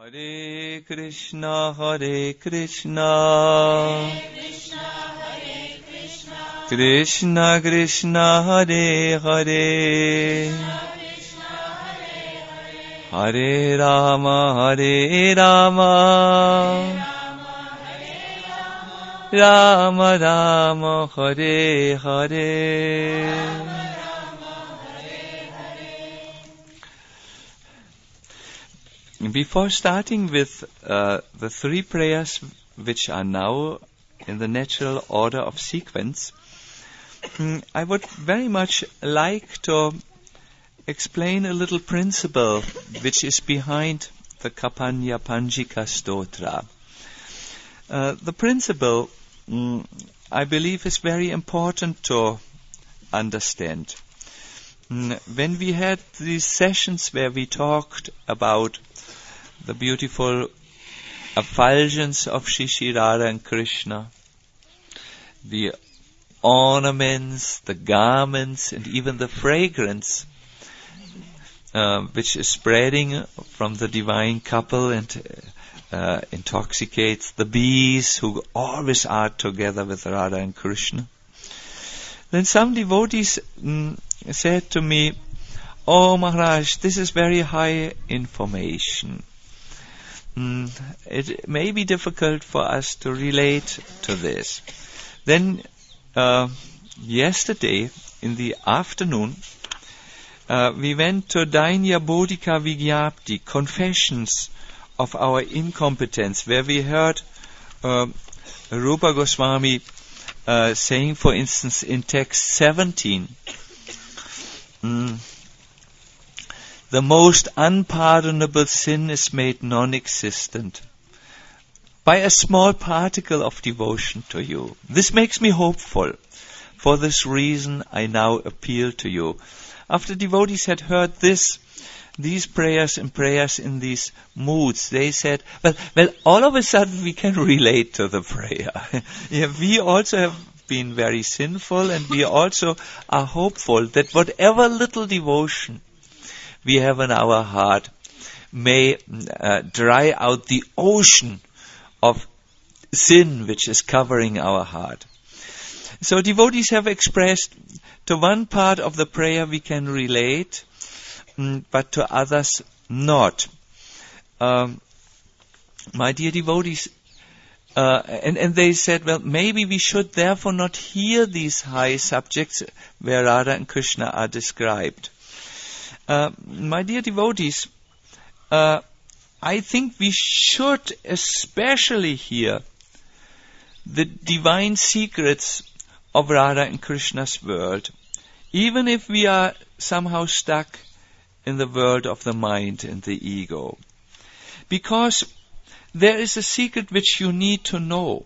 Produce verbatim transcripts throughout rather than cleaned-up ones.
Hare Krishna, Hare Krishna, Krishna Krishna, Hare Hare, Hare Rama, Hare Rama, Rama Rama, Hare Hare. Before starting with uh, the three prayers which are now in the natural order of sequence, I would very much like to explain a little principle which is behind the Kapanya Panjika Stotra. Uh, the principle, mm, I believe, is very important to understand. Mm, when we had these sessions where we talked about the beautiful effulgence of Shri Shri Radha and Krishna, the ornaments, the garments, and even the fragrance uh, which is spreading from the divine couple and uh, intoxicates the bees who always are together with Radha and Krishna. Then some devotees mm, said to me, "Oh Maharaj, this is very high information. Mm, it may be difficult for us to relate to this." Then uh, yesterday in the afternoon uh, we went to Dainya Bodhika Vigyapti, Confessions of Our Incompetence, where we heard uh, Rupa Goswami uh, saying, for instance, in text seventeen, mm, "The most unpardonable sin is made non-existent by a small particle of devotion to you. This makes me hopeful. For this reason, I now appeal to you." After devotees had heard this, these prayers and prayers in these moods, they said, well, well, all of a sudden we can relate to the prayer. Yeah, we also have been very sinful, and we also are hopeful that whatever little devotion we have in our heart may uh, dry out the ocean of sin which is covering our heart. So devotees have expressed, to one part of the prayer we can relate, mm, but to others not. Um, my dear devotees, uh, and, and they said, well, maybe we should therefore not hear these high subjects where Radha and Krishna are described. Uh, my dear devotees, uh, I think we should especially hear the divine secrets of Radha and Krishna's world, even if we are somehow stuck in the world of the mind and the ego. Because there is a secret which you need to know.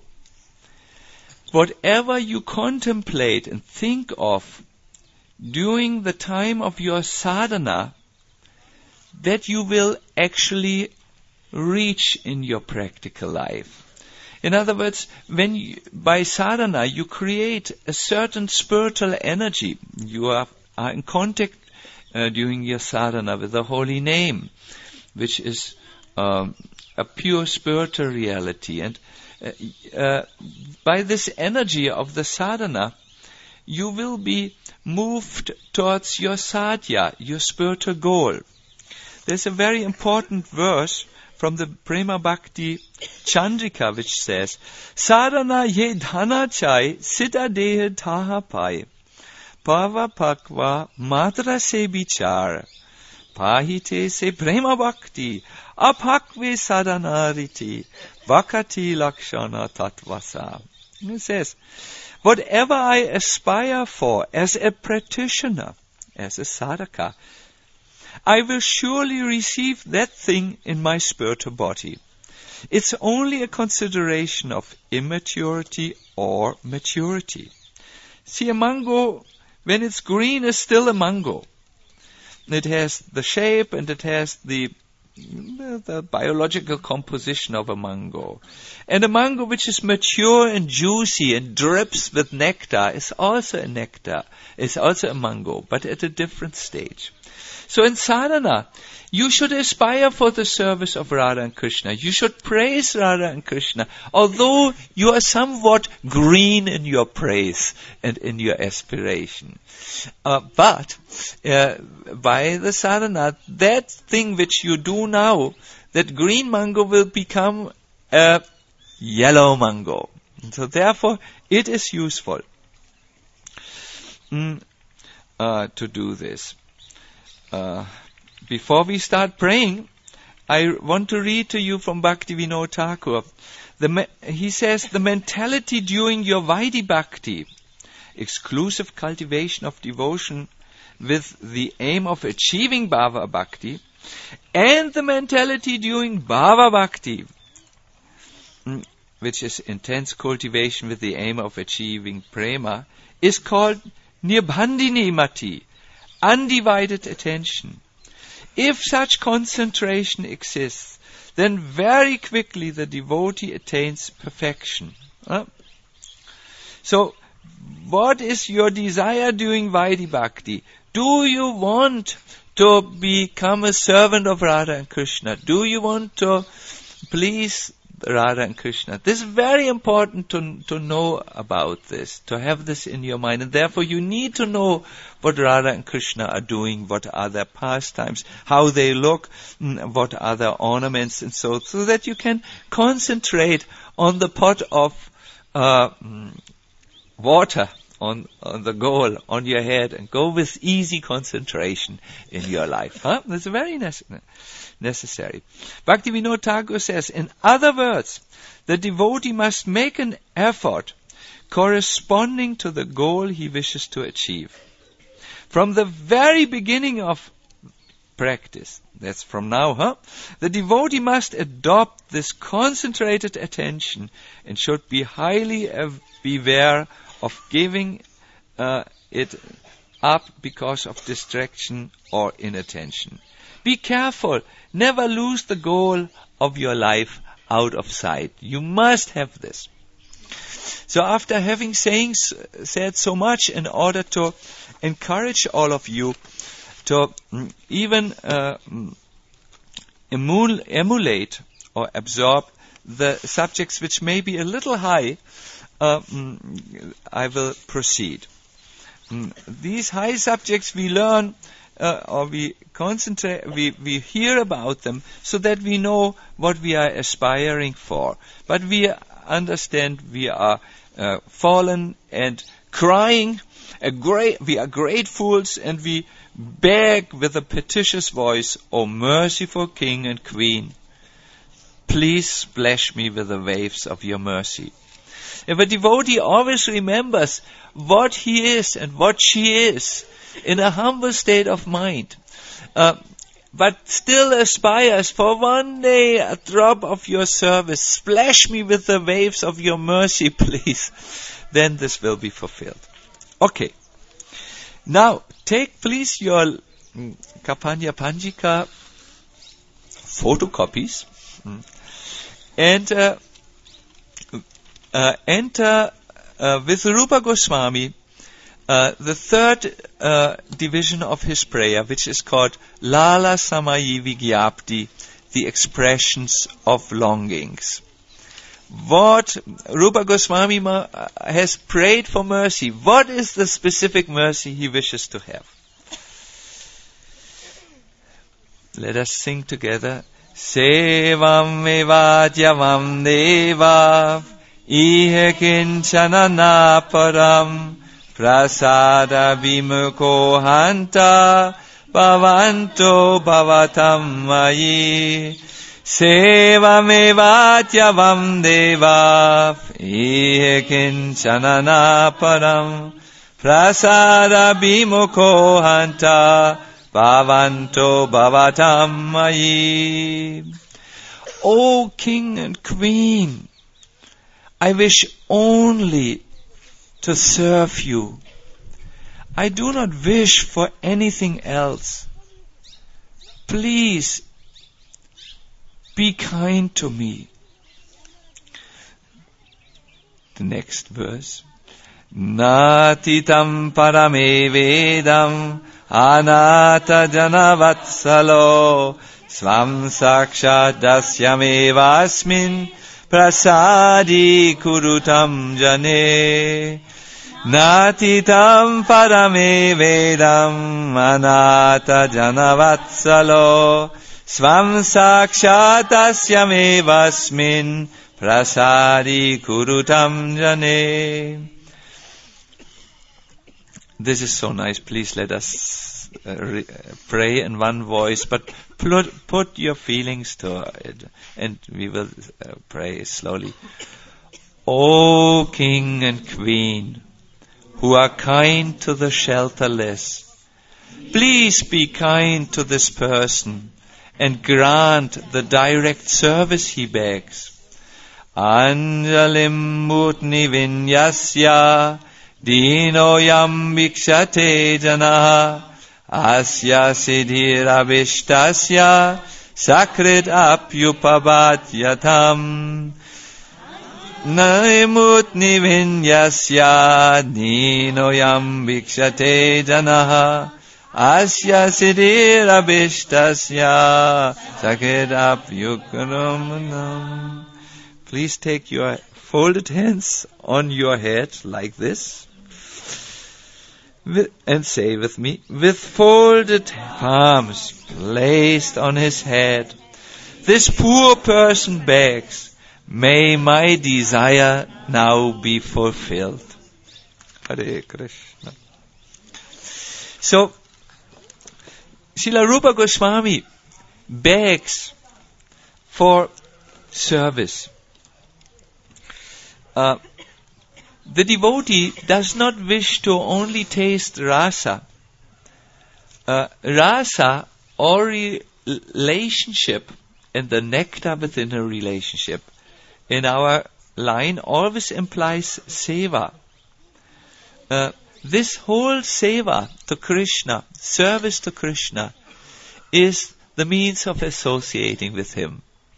Whatever you contemplate and think of during the time of your sadhana, that you will actually reach in your practical life. In other words, when you, by sadhana you create a certain spiritual energy, you are, are in contact uh, during your sadhana with the holy name, which is um, a pure spiritual reality. And uh, uh, by this energy of the sadhana, you will be moved towards your sadhya, your spiritual goal. There's a very important verse from the Prema Bhakti Chandrika which says, "Sadhana ye dhana chai, siddha deha thaha pai, pava pakva matra se bichar, pahite se Prema Bhakti, apakve sadhanariti, vakati lakshana tatvasa." It says, whatever I aspire for as a practitioner, as a sadhaka, I will surely receive that thing in my spiritual body. It's only a consideration of immaturity or maturity. See, a mango, when it's green, is still a mango. It has the shape and it has the the biological composition of a mango. And a mango which is mature and juicy and drips with nectar is also a nectar, is also a mango, but at a different stage. So in sadhana, you should aspire for the service of Radha and Krishna. You should praise Radha and Krishna, although you are somewhat green in your praise and in your aspiration. Uh, but uh, by the sadhana, that thing which you do now, that green mango will become a yellow mango. And so therefore, it is useful mm, uh, to do this. Uh, Before we start praying, I want to read to you from Bhaktivinoda Thakur. The me- he says, the mentality during your Vaidhi Bhakti, exclusive cultivation of devotion with the aim of achieving Bhava Bhakti, and the mentality during Bhava Bhakti, which is intense cultivation with the aim of achieving Prema, is called Nirbandhini Mati, undivided attention. If such concentration exists, then very quickly the devotee attains perfection. Uh? So, what is your desire during Vaidhi Bhakti? Do you want to become a servant of Radha and Krishna? Do you want to please Radha and Krishna? This is very important to, to know about this, to have this in your mind. And therefore you need to know what Radha and Krishna are doing, what are their pastimes, how they look, what are their ornaments, and so, so that you can concentrate on the pot of uh, water, on, on the goal, on your head, and go with easy concentration in your life. Huh? That's very necessary. necessary. Bhaktivinoda Thakur says, in other words, the devotee must make an effort corresponding to the goal he wishes to achieve. From the very beginning of practice, that's from now, huh? The devotee must adopt this concentrated attention and should be highly beware of giving uh, it up because of distraction or inattention. Be careful. Never lose the goal of your life out of sight. You must have this. So after having saying, said so much in order to encourage all of you to mm, even uh, mm, emul- emulate or absorb the subjects which may be a little high, uh, mm, I will proceed. Mm, these high subjects we learn Uh, or we concentrate, we, we hear about them so that we know what we are aspiring for. But we understand we are uh, fallen and crying, a great, we are great fools, and we beg with a petitious voice, O merciful King and Queen, please splash me with the waves of your mercy. If a devotee always remembers what he is and what she is, in a humble state of mind, uh, but still aspires for one day a drop of your service, splash me with the waves of your mercy, please, then this will be fulfilled. Okay. Now, take please your mm, Kapanya Panjika photocopies mm, and uh, uh, enter uh, with Rupa Goswami Uh, the third uh, division of his prayer, which is called Lala Samayi Vigyapti, the expressions of longings. What Rupa Goswami ma- has prayed for mercy. What is the specific mercy he wishes to have? Let us sing together. Sevam evadyavam deva ihe kinchana naparam prasada vimuko hanta bhavanto bhavatam mayi sevamevatyavam deva ihe kinchana naparam prasada vimuko hanta bhavanto bhavatam mayi. O King and Queen, I wish only to serve you. I do not wish for anything else. Please be kind to me. The next verse. Natitam parame vedam anata janavatsalo svam sakshat dasyamevasmin prasadi kurutam jane natitam parame vedam anata janavatsalo svam sakshat dasyamevasmin prasadi kurutam jane. This is so nice. Please let us uh, re- pray in one voice, but put, put your feelings to it, and we will uh, pray slowly. O King and Queen, who are kind to the shelterless, please be kind to this person and grant the direct service he begs. Anjalim mutni vinyasya Dino yam vikshate janaha asya siddhirabhishtasya sakrit apyupavatyatam naimutni vinyasya dino yam vikshate janaha asya siddhirabhishtasya sakrit apyupavatyatam. Please take your folded hands on your head like this. And say with me, with folded palms placed on his head, this poor person begs, may my desire now be fulfilled. Hare Krishna. So, Srila Rupa Goswami begs for service. Uh, The devotee does not wish to only taste rasa. Uh, rasa or re- relationship and the nectar within a relationship in our line always implies seva. Uh, this whole seva to Krishna, service to Krishna, is the means of associating with him.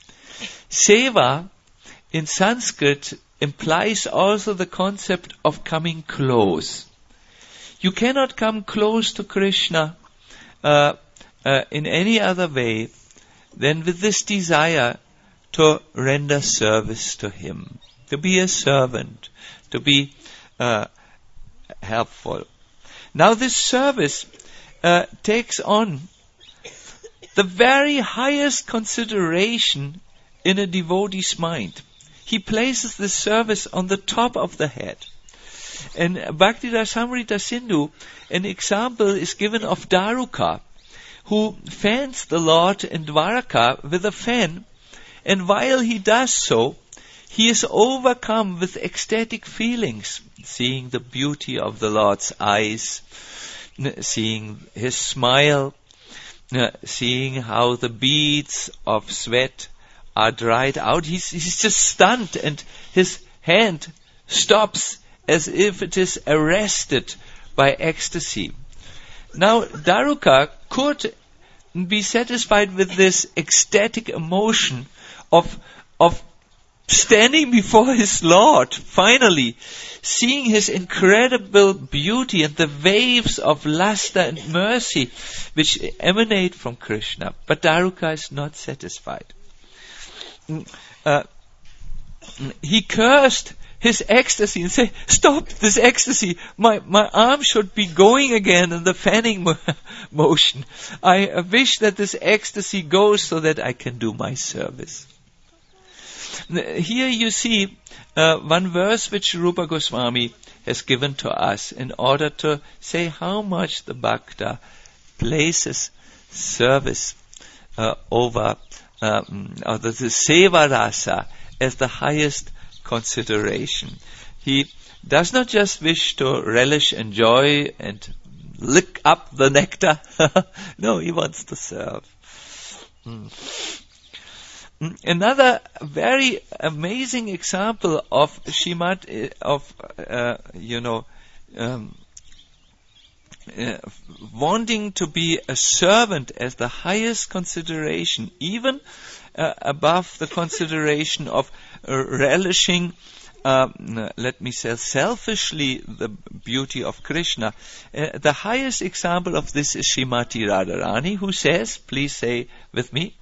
Seva in Sanskrit implies also the concept of coming close. You cannot come close to Krishna uh, uh, in any other way than with this desire to render service to him, to be a servant, to be uh, helpful. Now this service uh, takes on the very highest consideration in a devotee's mind. He places this service on the top of the head. In Bhakti Rasamrita Sindhu, an example is given of Daruka, who fans the Lord in Dwaraka with a fan, and while he does so, he is overcome with ecstatic feelings, seeing the beauty of the Lord's eyes, seeing his smile, seeing how the beads of sweat are dried out. He's, he's just stunned, and his hand stops as if it is arrested by ecstasy. Now, Daruka could be satisfied with this ecstatic emotion of, of standing before his Lord, finally, seeing his incredible beauty and the waves of luster and mercy which emanate from Krishna. But Daruka is not satisfied. Uh, he cursed his ecstasy and said, stop this ecstasy. My my arm should be going again in the fanning mo- motion. I uh, wish that this ecstasy goes so that I can do my service. Here you see uh, one verse which Rupa Goswami has given to us in order to say how much the Bhakta places service uh, over Um, or the, the seva rasa as the highest consideration. He does not just wish to relish, enjoy, and lick up the nectar. No, he wants to serve. Mm. Another very amazing example of Shrimad, of uh, you know, um, uh, wanting to be a servant as the highest consideration, even uh, above the consideration of uh, relishing um, let me say, selfishly the beauty of Krishna. Uh, the highest example of this is Srimati Radharani, who says, please say with me,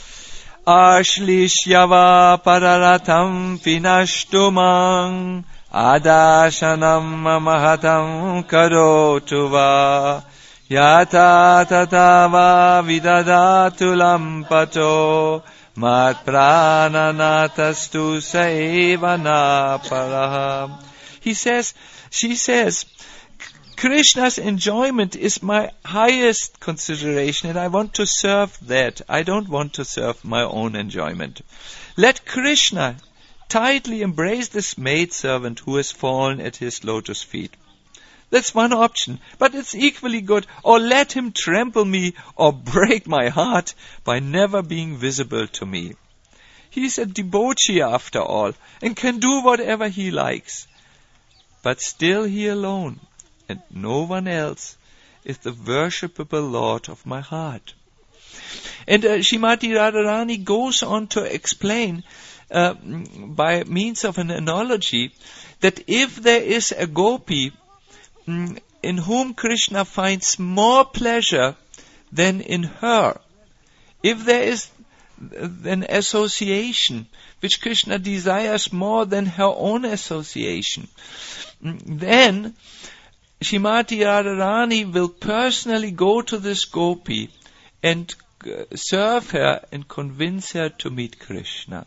Ashlishyava pararatam vinashtumang adashanam mahatam karotu va yata tatava vidadatu lampato mat prananatastu saevana paraha. He says, she says, Krishna's enjoyment is my highest consideration, and I want to serve that. I don't want to serve my own enjoyment. Let Krishna tightly embrace this maidservant who has fallen at his lotus feet. That's one option, but it's equally good. Or let him trample me or break my heart by never being visible to me. He's a debauchee after all, and can do whatever he likes. But still he alone, and no one else, is the worshipable Lord of my heart. And uh, Srimati Radharani goes on to explain, uh, by means of an analogy, that if there is a gopi mm, in whom Krishna finds more pleasure than in her, if there is an association which Krishna desires more than her own association, then Srimati Radharani will personally go to this gopi and uh, serve her and convince her to meet Krishna.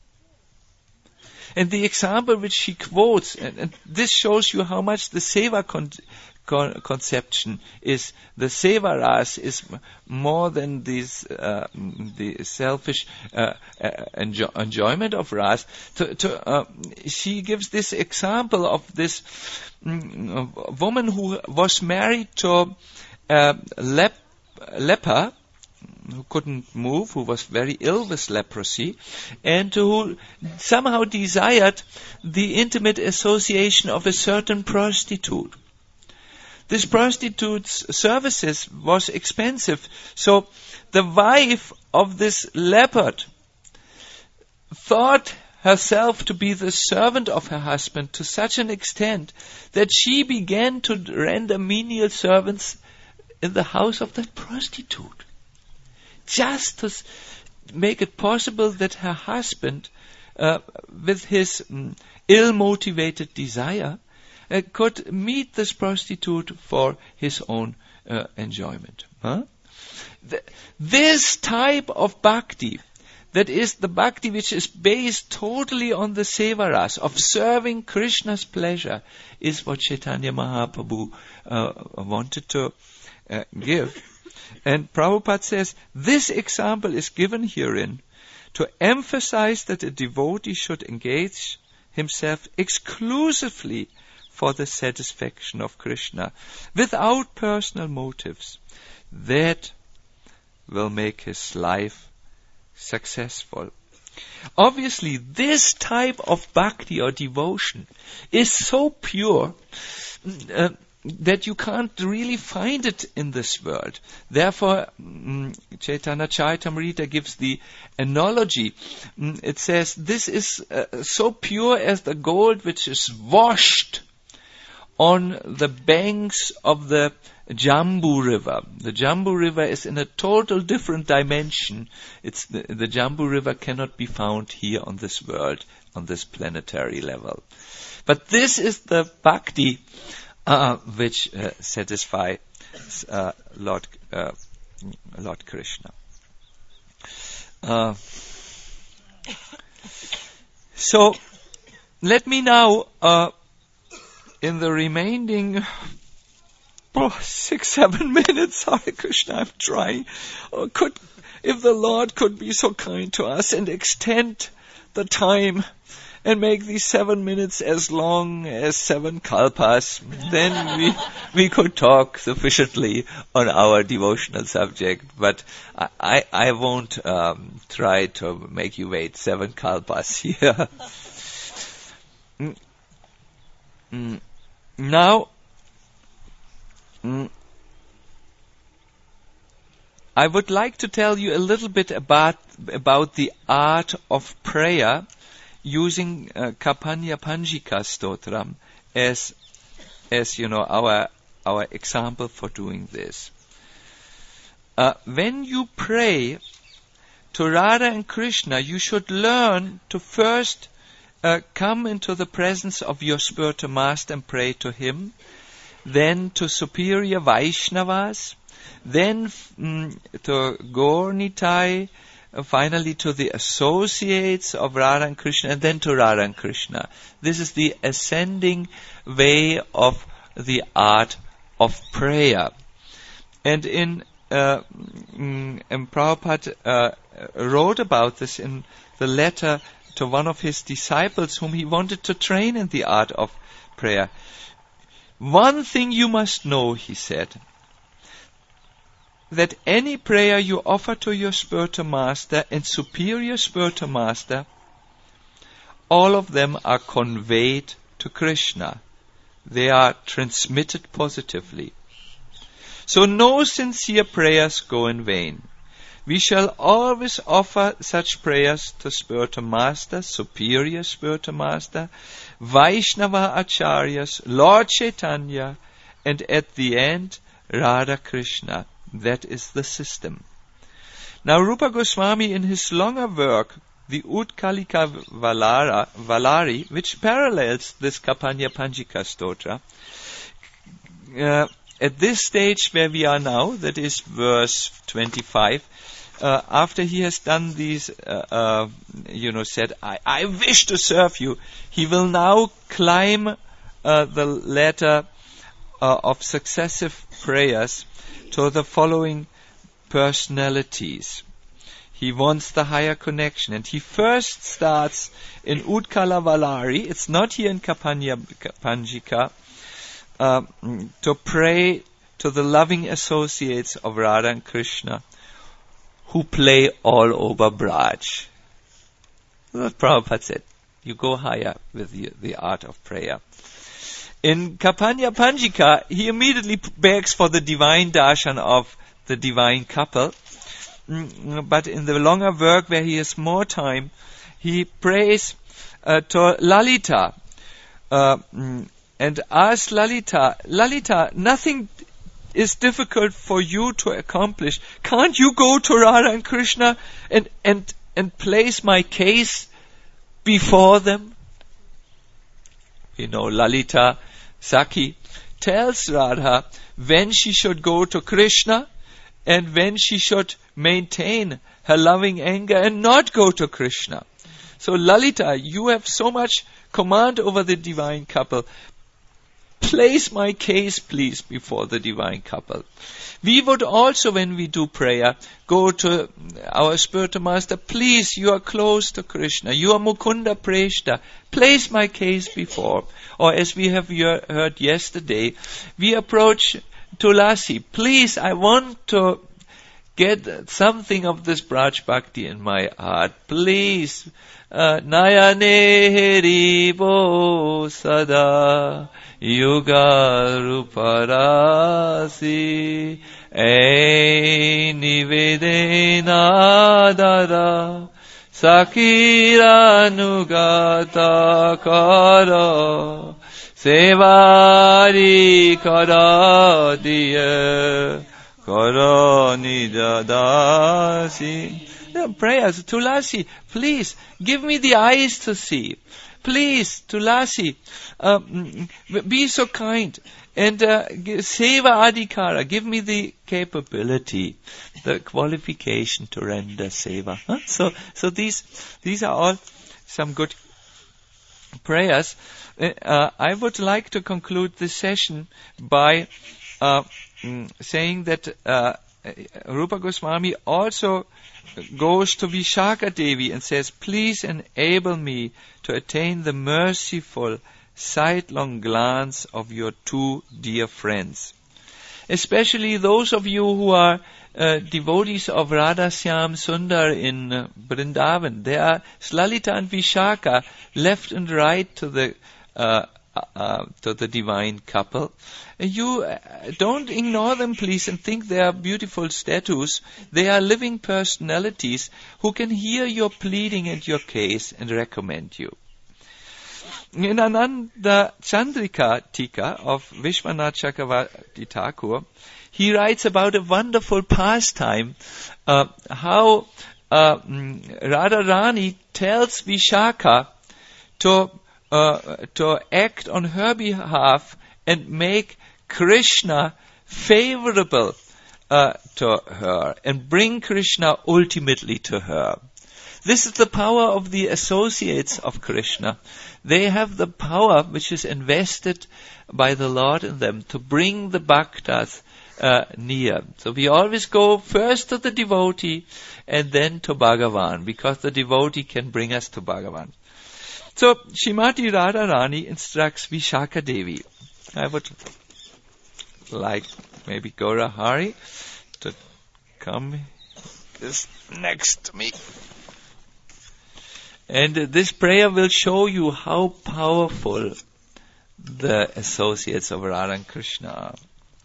And the example which she quotes, and, and this shows you how much the seva con- con- conception is, the seva ras is m- more than this, uh, the selfish uh, uh, enjo- enjoyment of ras. To, to, uh, she gives this example of this mm, woman who was married to a lep- leper, who couldn't move, who was very ill with leprosy, and who somehow desired the intimate association of a certain prostitute. This prostitute's services was expensive, so the wife of this leopard thought herself to be the servant of her husband to such an extent that she began to render menial servants in the house of that prostitute, just to s- make it possible that her husband, uh, with his um, ill-motivated desire, uh, could meet this prostitute for his own uh, enjoyment. Huh? Th- this type of bhakti, that is the bhakti which is based totally on the sevaras, of serving Krishna's pleasure, is what Chaitanya Mahaprabhu uh, wanted to uh, give. And Prabhupada says, this example is given herein to emphasize that a devotee should engage himself exclusively for the satisfaction of Krishna, without personal motives. That will make his life successful. Obviously, this type of bhakti or devotion is so pure uh, that you can't really find it in this world. Therefore, mm, Chaitanya Charitamrita gives the analogy. Mm, it says, this is uh, so pure as the gold which is washed on the banks of the Jambu River. The Jambu River is in a total different dimension. It's the, the Jambu River cannot be found here on this world, on this planetary level. But this is the bhakti uh, which uh, satisfies uh, Lord uh, Lord Krishna. Uh, so, let me now, uh, in the remaining oh, six, seven minutes, Hare Krishna, I'm trying. Oh, could, if the Lord could be so kind to us and extend the time and make these seven minutes as long as seven kalpas, then we we could talk sufficiently on our devotional subject. But I I, I won't um, try to make you wait seven kalpas here. mm. Mm. Now, mm, I would like to tell you a little bit about about the art of prayer using uh, Kapanya Panjika Stotram as, as you know, our our example for doing this. Uh, when you pray to Radha and Krishna, you should learn to first uh, come into the presence of your spiritual master and pray to him, then to superior Vaishnavas, then mm, to Gaur-Nitai, uh, finally to the associates of Radha and Krishna, and then to Radha and Krishna. This is the ascending way of the art of prayer. And in uh, mm, and Prabhupada uh, wrote about this in the letter to one of his disciples whom he wanted to train in the art of prayer. One thing you must know, he said, that any prayer you offer to your spiritual master and superior spiritual master, all of them are conveyed to Krishna. They are transmitted positively. So no sincere prayers go in vain. We shall always offer such prayers to spiritual master, superior spiritual master, Vaishnava Acharyas, Lord Chaitanya, and at the end, Radha Krishna. That is the system. Now Rupa Goswami in his longer work, the Utkalika Valara, Valari, which parallels this Kapanya Panjika Stotra, uh, at this stage where we are now, that is verse twenty-five, uh, after he has done these, uh, uh, you know, said, I, I wish to serve you, he will now climb uh, the ladder uh, of successive prayers to the following personalities. He wants the higher connection, and he first starts in Utkala Valari, it's not here in Kapanya Panjika, uh, to pray to the loving associates of Radha and Krishna who play all over Braj. That's what Prabhupada said. You go higher with the, the art of prayer. In Kapanya Panjika, he immediately begs for the divine darshan of the divine couple. But in the longer work where he has more time, he prays uh, to Lalita uh, and asks Lalita, Lalita, nothing is difficult for you to accomplish. Can't you go to Radha and Krishna and, and, and place my case before them? You know, Lalita Sakhi tells Radha when she should go to Krishna and when she should maintain her loving anger and not go to Krishna. So Lalita, you have so much command over the divine couple. Place my case, please, before the divine couple. We would also, when we do prayer, go to our spiritual master, please, you are close to Krishna, you are Mukunda Preshta, place my case before. Or as we have heard yesterday, we approach Tulasi, please, I want to get something of this Braj Bhakti in my heart, please. Nayane heribo sada yuga ruparasi e nivedena dara sakira nugata kara sevari kara diya kara nidadasi. Prayers, Tulasi, please, give me the eyes to see. Please, Tulasi, uh, be so kind. And uh, Seva Adhikara, give me the capability, the qualification to render Seva. Huh? So, so these, these are all some good prayers. Uh, I would like to conclude this session by uh, saying that uh, Rupa Goswami also goes to Vishaka Devi and says, please enable me to attain the merciful, sidelong glance of your two dear friends. Especially those of you who are uh, devotees of Radha Syam Sundar in uh, Vrindavan. There are Lalita and Vishaka left and right to the uh, uh, to the divine couple. You uh, don't ignore them, please, and think they are beautiful statues. They are living personalities who can hear your pleading and your case and recommend you. In Ananda Chandrika Tika of Vishwanath Chakravarti Thakur, he writes about a wonderful pastime, uh, how uh, Radharani tells Vishaka to uh, to act on her behalf and make Krishna favorable uh, to her and bring Krishna ultimately to her. This is the power of the associates of Krishna. They have the power which is invested by the Lord in them to bring the bhaktas uh, near. So we always go first to the devotee and then to Bhagavan, because the devotee can bring us to Bhagavan. So Srimati Radharani instructs Vishaka Devi. I would like maybe Gaura Hari to come this next to me. And uh, this prayer will show you how powerful the associates of Radha and Krishna are.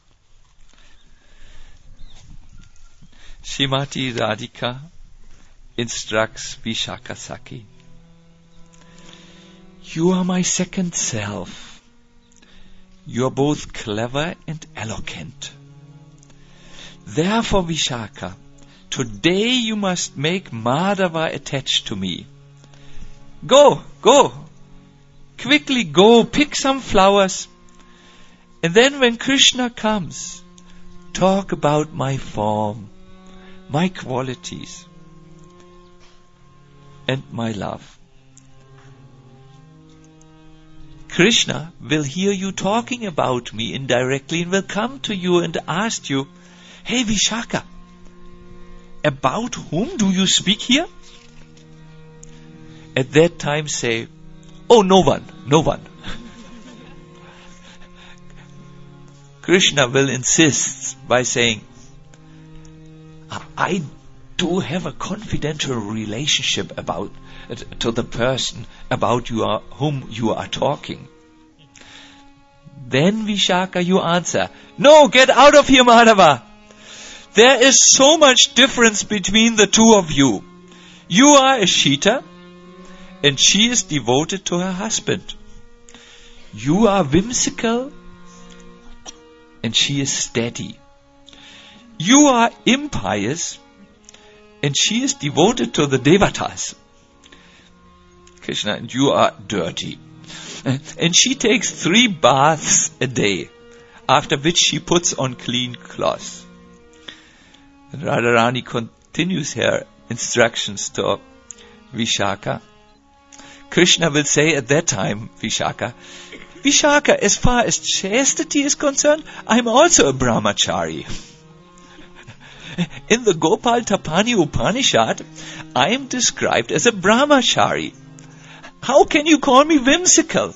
Srimati Radhika instructs Vishaka Sakhi. You are my second self. You are both clever and eloquent. Therefore, Vishaka, today you must make Madhava attached to me. Go, go, quickly go, pick some flowers. And then when Krishna comes, talk about my form, my qualities, and my love. Krishna will hear you talking about me indirectly and will come to you and ask you, hey Vishaka, about whom do you speak here? At that time say, oh, no one, no one. Krishna will insist by saying, I do have a confidential relationship about uh, to the person about you are, whom you are talking. Then Vishaka, you answer, no, get out of here, Madhava. There is so much difference between the two of you. You are a Shita, and she is devoted to her husband. You are whimsical, and she is steady. You are impious, and she is devoted to the devatas. Krishna, and you are dirty. And she takes three baths a day, after which she puts on clean clothes. And Radharani continues her instructions to Vishaka. Krishna will say at that time, Vishaka, Vishaka, as far as chastity is concerned, I am also a brahmachari. In the Gopal Tapani Upanishad, I am described as a brahmachari. How can you call me whimsical?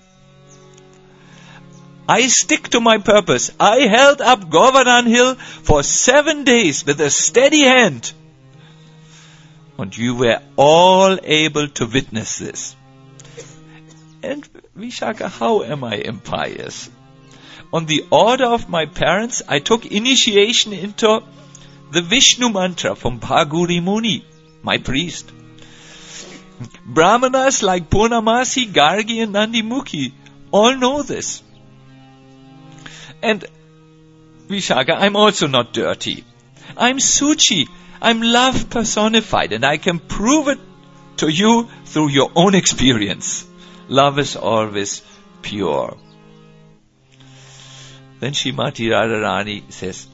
I stick to my purpose. I held up Govardhan Hill for seven days with a steady hand. And you were all able to witness this. And Vishaka, how am I impious? On the order of my parents, I took initiation into the Vishnu mantra from Bhaguri Muni, my priest. Brahmanas like Purnamasi, Gargi and Nandimukhi all know this. And Vishaka, I'm also not dirty. I'm Suchi. I'm love personified, and I can prove it to you through your own experience. Love is always pure. Then Srimati Radharani says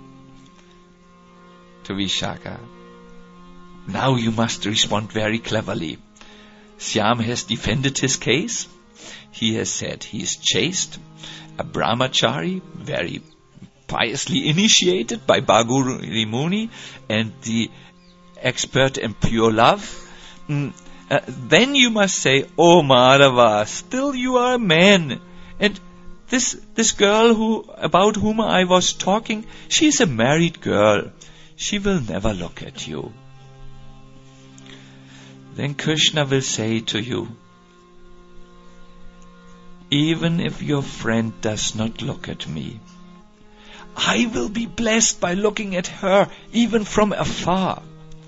to Vishaka, now you must respond very cleverly. Syam has defended his case. He has said he is chaste, a brahmachari, very piously initiated by Bhaguri Muni, and the expert in pure love. Mm, uh, then you must say, oh Madhava, still you are a man. And this this girl who about whom I was talking, she is a married girl. She will never look at you. Then Krishna will say to you, even if your friend does not look at me. I will be blessed by looking at her, even from afar.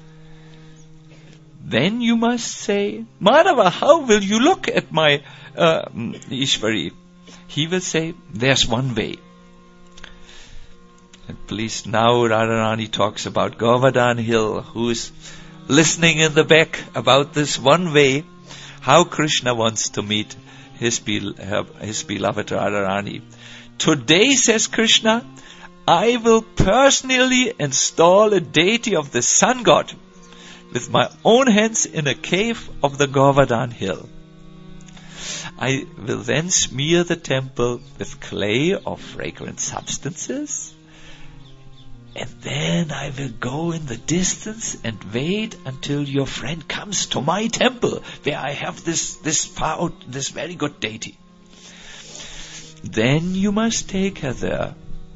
Then you must say, Madhava, how will you look at my uh, Ishvari? He will say, there's one way. And please, now Radharani talks about Govardhan Hill, who is listening in the back about this one way, how Krishna wants to meet his, be- his beloved Radharani. Today, says Krishna, I will personally install a deity of the sun god with my own hands in a cave of the Govardhan Hill. I will then smear the temple with clay or fragrant substances, and then I will go in the distance and wait until your friend comes to my temple, where I have this this far, this very good deity. Then you must take her there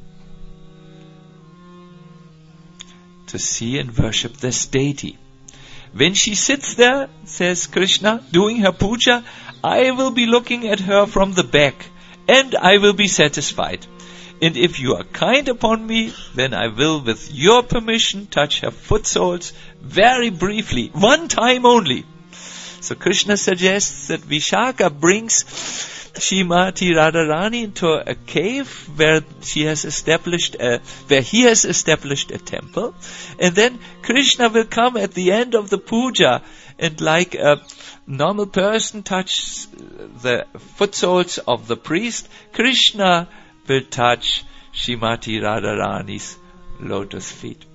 to see and worship this deity. When she sits there, says Krishna, doing her puja, I will be looking at her from the back, and I will be satisfied. And if you are kind upon me, then I will, with your permission, touch her foot soles very briefly, one time only. So Krishna suggests that Vishaka brings Srimati Radharani into a cave where she has established a, where he has established a temple, and then Krishna will come at the end of the puja and, like a normal person, touch the foot soles of the priest. Krishna will touch Srimati Radharani's lotus feet.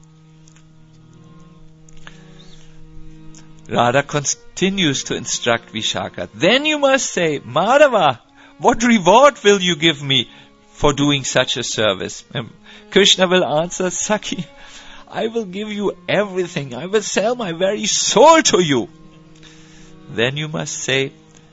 Radha continues to instruct Vishaka. Then you must say, Madhava, what reward will you give me for doing such a service? And Krishna will answer, Sakhi, I will give you everything. I will sell my very soul to you. Then you must say,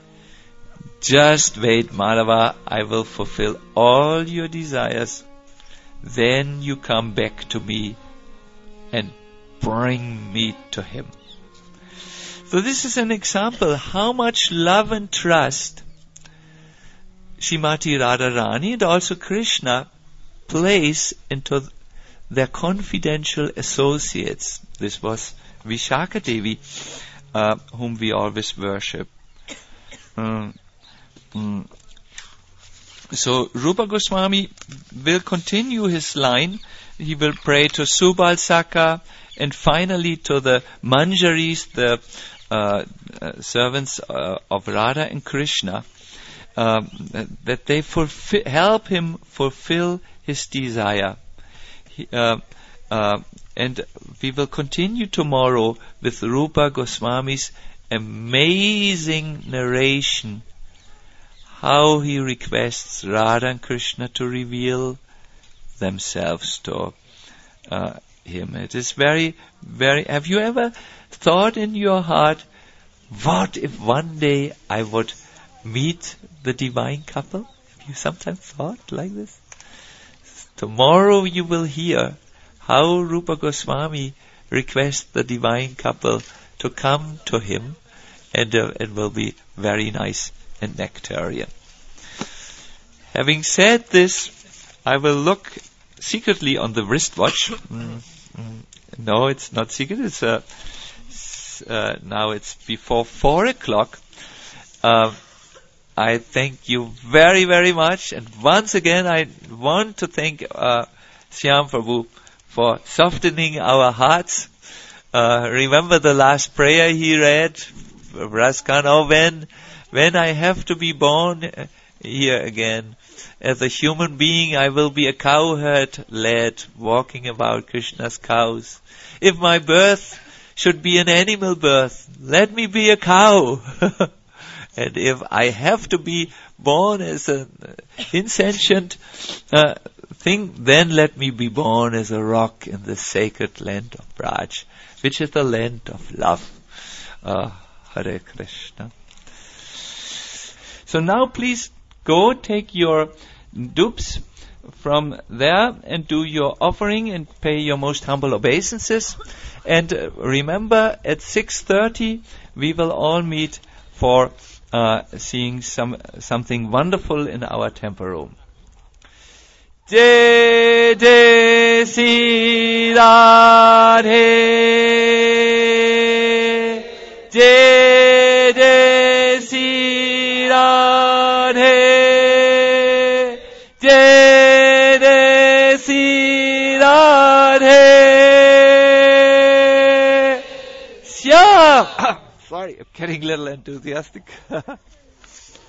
just wait, Madhava, I will fulfill all your desires. Then you come back to me and bring me to him. So this is an example how much love and trust Srimati Radharani and also Krishna place into their confidential associates. This was Vishaka Devi, uh, whom we always worship. Um, um, so Rupa Goswami will continue his line. He will pray to Subal Saka and finally to the Manjaris, the Uh, uh, servants uh, of Radha and Krishna, uh, that they fulfill, help him fulfill his desire. He, uh, uh, and we will continue tomorrow with Rupa Goswami's amazing narration, how he requests Radha and Krishna to reveal themselves to uh, him. It is very, very... Have you ever thought in your heart, what if one day I would meet the divine couple? Have you sometimes thought like this? Tomorrow you will hear how Rupa Goswami requests the divine couple to come to him, and uh, it will be very nice and nectarian. Having said this, I will look secretly on the wristwatch. Mm, mm, no, it's not secret. It's uh, uh, now it's before four o'clock. Uh, I thank you very, very much, and once again I want to thank uh, Shyam Prabhu for softening our hearts. Uh, remember the last prayer he read, Raskan, oh, when, when I have to be born here again, as a human being, I will be a cowherd lad walking about Krishna's cows. If my birth should be an animal birth, let me be a cow. And if I have to be born as an insentient uh, thing, then let me be born as a rock in the sacred land of Braj, which is the land of love. Uh, Hare Krishna. So now please go take your dupes from there and do your offering and pay your most humble obeisances. And uh, remember, at six thirty we will all meet for uh, seeing some something wonderful in our temple room. Jai Jai Sri Radhe, Jai Jai Sri Radhe, Jai Jai Sri Radhe. Syam. Sorry, I'm getting a little enthusiastic.